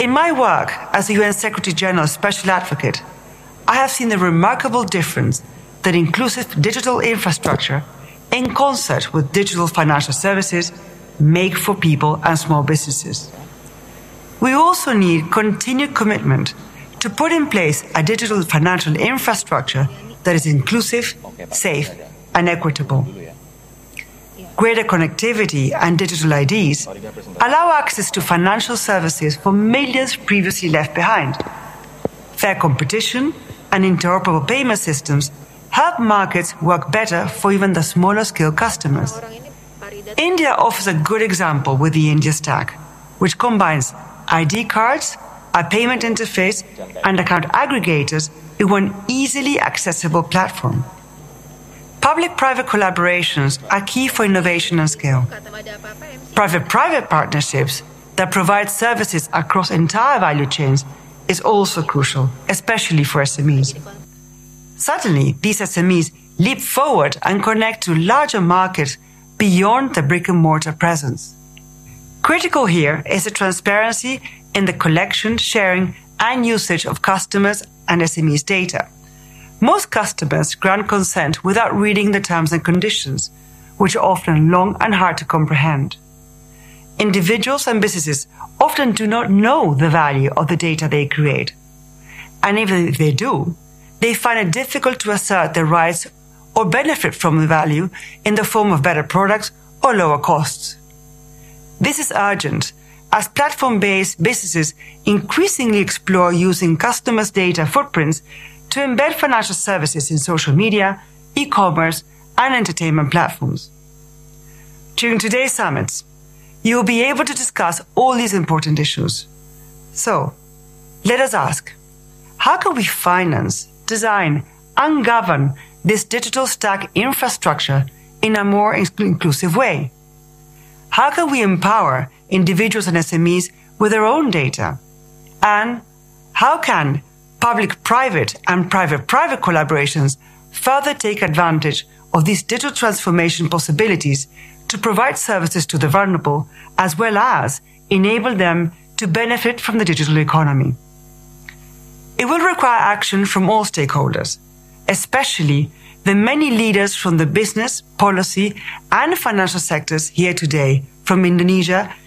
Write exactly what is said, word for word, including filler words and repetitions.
In my work as the U N Secretary General Special Advocate, I have seen the remarkable difference that inclusive digital infrastructure, in concert with digital financial services, make for people and small businesses. We also need continued commitment to put in place a digital financial infrastructure that is inclusive, safe, and equitable. Greater connectivity and digital I Ds allow access to financial services for millions previously left behind. Fair competition and interoperable payment systems help markets work better for even the smaller scale customers. India offers a good example with the India Stack, which combines I D cards, a payment interface, and account aggregators in one easily accessible platform. Public-private collaborations are key for innovation and scale. Private-private partnerships that provide services across entire value chains is also crucial, especially for S M Es. Suddenly, these S M Es leap forward and connect to larger markets beyond the brick-and-mortar presence. Critical here is the transparency in the collection, sharing, and usage of customers' and S M Es' data. Most customers grant consent without reading the terms and conditions, which are often long and hard to comprehend. Individuals and businesses often do not know the value of the data they create. And even if they do, they find it difficult to assert their rights or benefit from the value in the form of better products or lower costs. This is urgent, as platform-based businesses increasingly explore using customers' data footprints to embed financial services in social media, e-commerce, and entertainment platforms. During today's summits, you will be able to discuss all these important issues. So, let us ask, how can we finance, design, and govern this digital stack infrastructure in a more inclusive way? How can we empower individuals and S M Es with their own data? And how can public-private and private-private collaborations further take advantage of these digital transformation possibilities to provide services to the vulnerable, as well as enable them to benefit from the digital economy? It will require action from all stakeholders, especially the many leaders from the business, policy, and financial sectors here today, from Indonesia